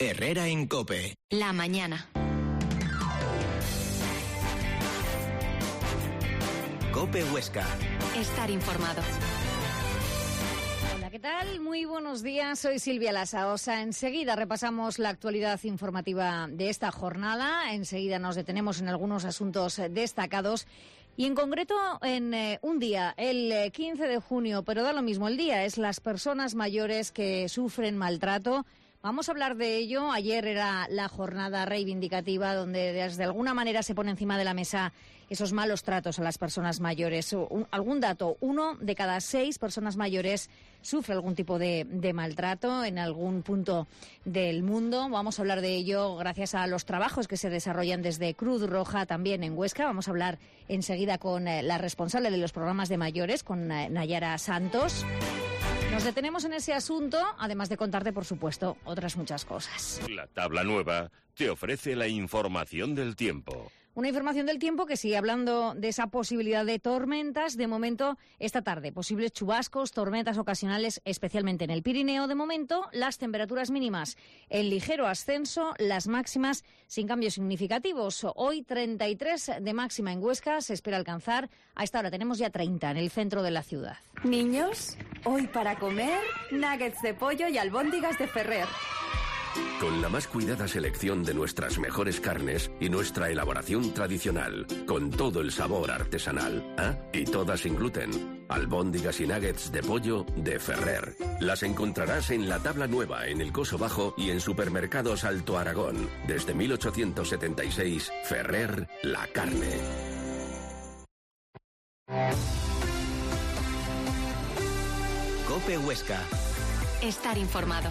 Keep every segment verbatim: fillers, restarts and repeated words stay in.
Herrera en COPE. La mañana. COPE Huesca. Estar informado. Hola, ¿qué tal? Muy buenos días, soy Silvia Lasaosa. Enseguida repasamos la actualidad informativa de esta jornada. Enseguida nos detenemos en algunos asuntos destacados. Y en concreto en eh, un día, el eh, quince de junio, pero da lo mismo el día, es las personas mayores que sufren maltrato. Vamos a hablar de ello. Ayer era la jornada reivindicativa donde desde alguna manera se pone encima de la mesa esos malos tratos a las personas mayores. Un, algún dato, uno de cada seis personas mayores sufre algún tipo de, de maltrato en algún punto del mundo. Vamos a hablar de ello gracias a los trabajos que se desarrollan desde Cruz Roja también en Huesca. Vamos a hablar enseguida con eh, la responsable de los programas de mayores, con eh, Nayara Santos. Nos detenemos en ese asunto, además de contarte, por supuesto, otras muchas cosas. La tabla nueva te ofrece la información del tiempo. Una información del tiempo que sigue hablando de esa posibilidad de tormentas. De momento, esta tarde, posibles chubascos, tormentas ocasionales, especialmente en el Pirineo. De momento, las temperaturas mínimas en ligero ascenso, las máximas sin cambios significativos. Hoy, treinta y tres de máxima en Huesca, se espera alcanzar. A esta hora tenemos ya treinta en el centro de la ciudad. Niños, hoy para comer, nuggets de pollo y albóndigas de Ferrer. Con la más cuidada selección de nuestras mejores carnes y nuestra elaboración tradicional, con todo el sabor artesanal, ¿ah? Y todas sin gluten. Albóndigas y nuggets de pollo de Ferrer. Las encontrarás en la tabla nueva en el Coso Bajo y en supermercados Alto Aragón. Desde mil ochocientos setenta y seis, Ferrer, la carne. COPE Huesca. Estar informado.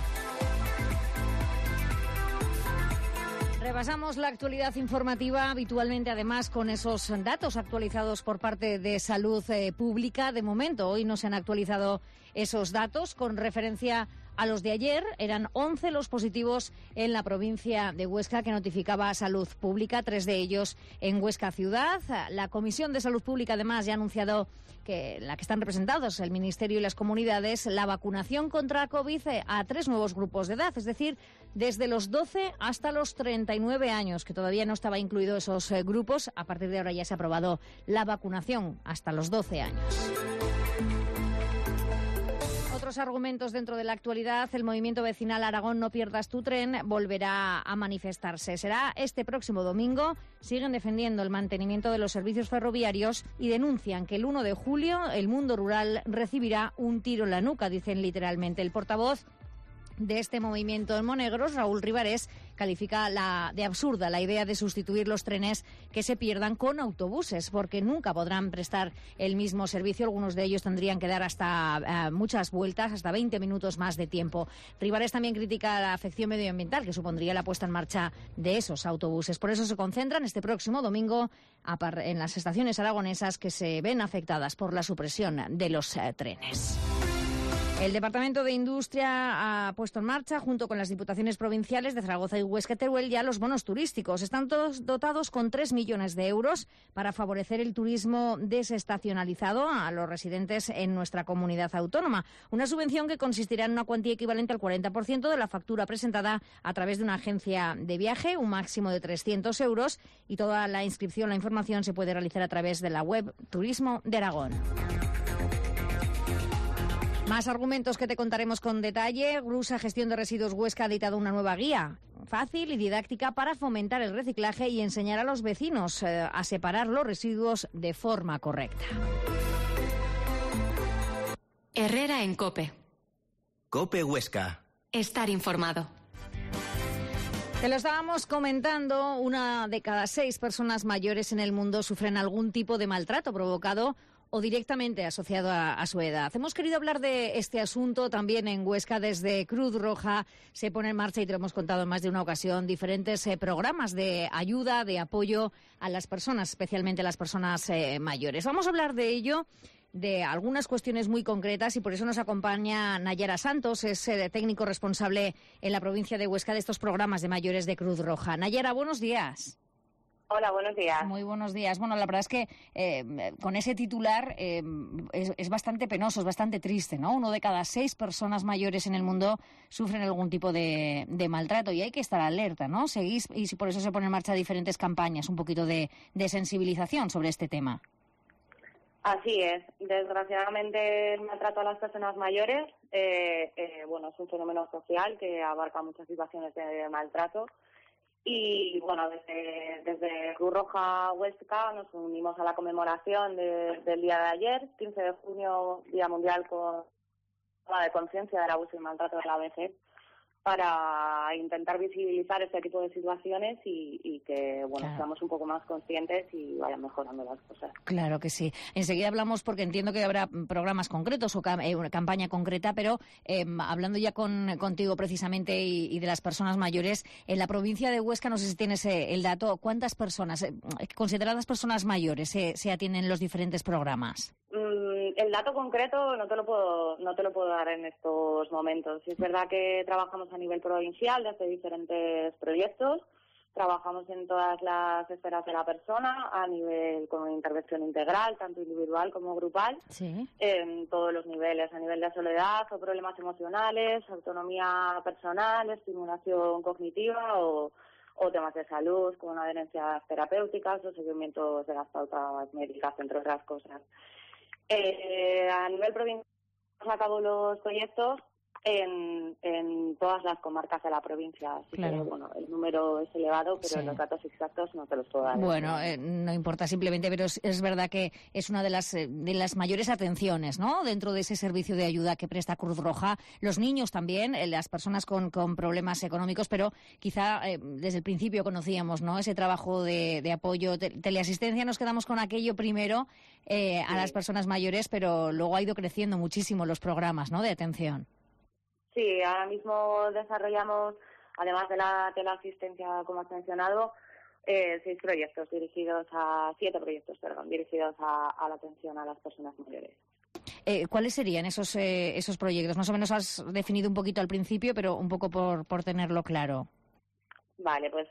Repasamos la actualidad informativa, habitualmente además con esos datos actualizados por parte de Salud eh, Pública. De momento, hoy no se han actualizado esos datos con referencia a los de ayer. Eran once los positivos en la provincia de Huesca que notificaba Salud Pública, tres de ellos en Huesca Ciudad. La Comisión de Salud Pública, además, ya ha anunciado que en la que están representados el Ministerio y las comunidades, la vacunación contra COVID a tres nuevos grupos de edad, es decir, desde los doce hasta los treinta y nueve años, que todavía no estaba incluido esos eh, grupos. A partir de ahora ya se ha aprobado la vacunación hasta los doce años. Otros argumentos dentro de la actualidad. El movimiento vecinal Aragón No Pierdas Tu Tren volverá a manifestarse. Será este próximo domingo. Siguen defendiendo el mantenimiento de los servicios ferroviarios y denuncian que el uno de julio el mundo rural recibirá un tiro en la nuca, dicen literalmente. El portavoz de este movimiento en Monegros, Raúl Ribarés, califica la, de absurda la idea de sustituir los trenes que se pierdan con autobuses, porque nunca podrán prestar el mismo servicio. Algunos de ellos tendrían que dar hasta uh, muchas vueltas, hasta veinte minutos más de tiempo. Ribarés también critica la afección medioambiental que supondría la puesta en marcha de esos autobuses. Por eso se concentran este próximo domingo en las estaciones aragonesas que se ven afectadas por la supresión de los uh, trenes. El Departamento de Industria ha puesto en marcha, junto con las diputaciones provinciales de Zaragoza y Huesca y Teruel, ya los bonos turísticos. Están todos dotados con tres millones de euros para favorecer el turismo desestacionalizado a los residentes en nuestra comunidad autónoma. Una subvención que consistirá en una cuantía equivalente al cuarenta por ciento de la factura presentada a través de una agencia de viaje, un máximo de trescientos euros, y toda la inscripción, la información se puede realizar a través de la web Turismo de Aragón. Más argumentos que te contaremos con detalle. Grusa Gestión de Residuos Huesca ha editado una nueva guía fácil y didáctica para fomentar el reciclaje y enseñar a los vecinos eh, a separar los residuos de forma correcta. Herrera en COPE. COPE Huesca. Estar informado. Te lo estábamos comentando, una de cada seis personas mayores en el mundo sufren algún tipo de maltrato provocado o directamente asociado a, a su edad. Hemos querido hablar de este asunto también en Huesca. Desde Cruz Roja se pone en marcha, y te lo hemos contado en más de una ocasión, diferentes eh, programas de ayuda, de apoyo a las personas, especialmente a las personas eh, mayores. Vamos a hablar de ello, de algunas cuestiones muy concretas, y por eso nos acompaña Nayara Santos, es eh, técnico responsable en la provincia de Huesca de estos programas de mayores de Cruz Roja. Nayara, buenos días. Hola, buenos días. Muy buenos días. Bueno, la verdad es que eh, con ese titular eh, es, es bastante penoso, es bastante triste, ¿no? Uno de cada seis personas mayores en el mundo sufren algún tipo de, de maltrato y hay que estar alerta, ¿no? Seguís y por eso se ponen en marcha diferentes campañas, un poquito de, de sensibilización sobre este tema. Así es. Desgraciadamente el maltrato a las personas mayores eh, eh, bueno, es un fenómeno social que abarca muchas situaciones de maltrato. Y bueno, desde, desde Cruz Roja Huesca nos unimos a la conmemoración de, del día de ayer, quince de junio, Día Mundial con de Conciencia del Abuso y Maltrato de la vejez, para intentar visibilizar este tipo de situaciones y, y que bueno claro. seamos un poco más conscientes y vayan mejorando las cosas. Claro que sí. Enseguida hablamos, porque entiendo que habrá programas concretos o cam- eh, una campaña concreta, pero eh, hablando ya con, contigo precisamente y, y de las personas mayores, en la provincia de Huesca, no sé si tienes eh, el dato, ¿cuántas personas, eh, consideradas personas mayores, se, se atienden en los diferentes programas? Mm, el dato concreto no te lo puedo no te lo puedo dar en estos momentos. Es verdad que trabajamos a nivel provincial desde diferentes proyectos, trabajamos en todas las esferas de la persona, a nivel con una intervención integral, tanto individual como grupal, sí. en todos los niveles, a nivel de soledad o problemas emocionales, autonomía personal, estimulación cognitiva o, o temas de salud, con adherencias terapéuticas o seguimientos de las pautas médicas, entre otras cosas. Eh, a nivel provincial a cabo los proyectos en, en todas las comarcas de la provincia, así claro. que bueno, el número es elevado, pero sí. los datos exactos no te los puedo dar. Bueno, eh, no importa simplemente, pero es, es verdad que es una de las de las mayores atenciones, ¿no? Dentro de ese servicio de ayuda que presta Cruz Roja, los niños también, eh, las personas con, con problemas económicos, pero quizá eh, desde el principio conocíamos, ¿no? Ese trabajo de, de apoyo, te, teleasistencia, nos quedamos con aquello primero eh, a sí. las personas mayores, pero luego ha ido creciendo muchísimo los programas, ¿no? De atención. Sí, ahora mismo desarrollamos, además de la teleasistencia, como has mencionado, eh, seis proyectos dirigidos a, siete proyectos, perdón, dirigidos a, a la atención a las personas mayores. Eh, ¿Cuáles serían esos eh, esos proyectos? Más o menos has definido un poquito al principio, pero un poco por, por tenerlo claro. Vale, pues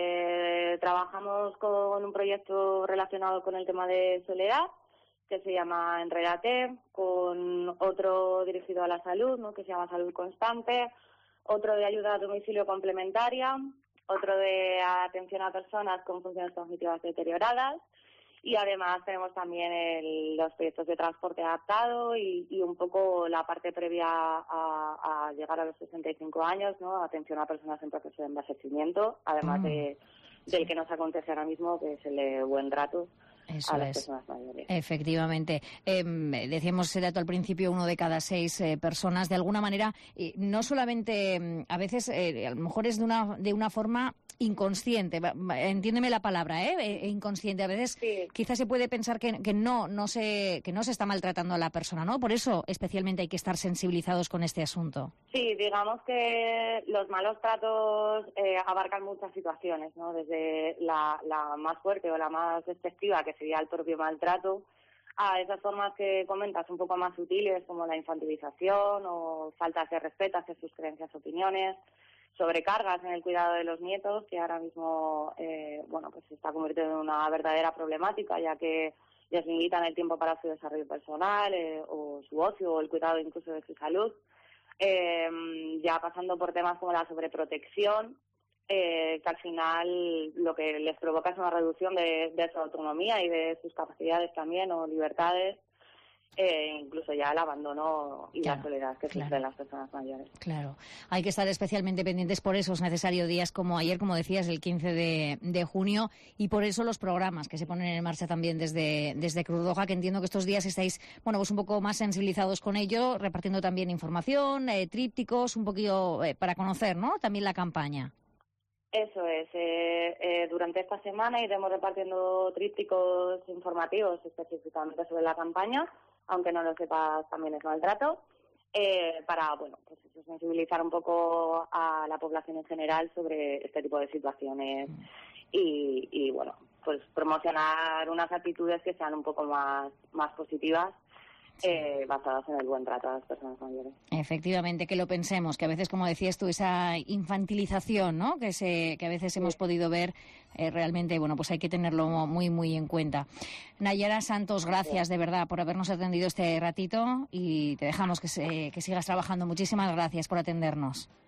eh, trabajamos con un proyecto relacionado con el tema de soledad, que se llama Enrédate, con otro dirigido a la salud, ¿no? que se llama Salud Constante, otro de ayuda a domicilio complementaria, otro de atención a personas con funciones cognitivas deterioradas, y además tenemos también el, los proyectos de transporte adaptado y, y un poco la parte previa a, a llegar a los sesenta y cinco años, ¿no? Atención a personas en proceso de envejecimiento, además mm. de, del sí. que nos acontece ahora mismo, que es el de buen trato. Eso a las es. personas mayores. Efectivamente. Eh, decíamos ese dato al principio, uno de cada seis eh, personas, de alguna manera, eh, no solamente, a veces, eh, a lo mejor es de una, de una forma inconsciente, entiéndeme la palabra, ¿eh? Inconsciente. A veces sí. quizás se puede pensar que, que no, no se, que no se está maltratando a la persona, ¿no? Por eso, especialmente, hay que estar sensibilizados con este asunto. Sí, digamos que los malos tratos eh, abarcan muchas situaciones, ¿no? Desde la, la más fuerte o la más despectiva, que sería el propio maltrato, a esas formas que comentas un poco más sutiles, como la infantilización o faltas de respeto hacia sus creencias o opiniones, sobrecargas en el cuidado de los nietos, que ahora mismo eh, bueno, pues se está convirtiendo en una verdadera problemática, ya que les limitan el tiempo para su desarrollo personal eh, o su ocio o el cuidado incluso de su salud, eh, ya pasando por temas como la sobreprotección, eh, que al final lo que les provoca es una reducción de, de su autonomía y de sus capacidades también o libertades. Eh, incluso ya el abandono y claro, la soledad que claro. sufren las personas mayores. Claro, hay que estar especialmente pendientes, por eso es necesario días como ayer, como decías, el quince de junio, y por eso los programas que se ponen en marcha también desde, desde Cruz Roja, que entiendo que estos días estáis, bueno, pues un poco más sensibilizados con ello, repartiendo también información, eh, trípticos, un poquito eh, para conocer, ¿no?, también la campaña. Eso es. Eh, eh, durante esta semana iremos repartiendo trípticos informativos específicamente sobre la campaña, aunque no lo sepas, también es maltrato, eh, para, bueno, pues eso, sensibilizar un poco a la población en general sobre este tipo de situaciones y, y bueno, pues promocionar unas actitudes que sean un poco más, más positivas eh, basadas en el buen trato a las personas mayores. Efectivamente, que lo pensemos, que a veces, como decías tú, esa infantilización, ¿no?, que se que a veces sí. hemos podido ver, eh, realmente, bueno, pues hay que tenerlo muy, muy en cuenta. Nayara Santos, gracias sí. de verdad por habernos atendido este ratito y te dejamos que, se, que sigas trabajando. Muchísimas gracias por atendernos.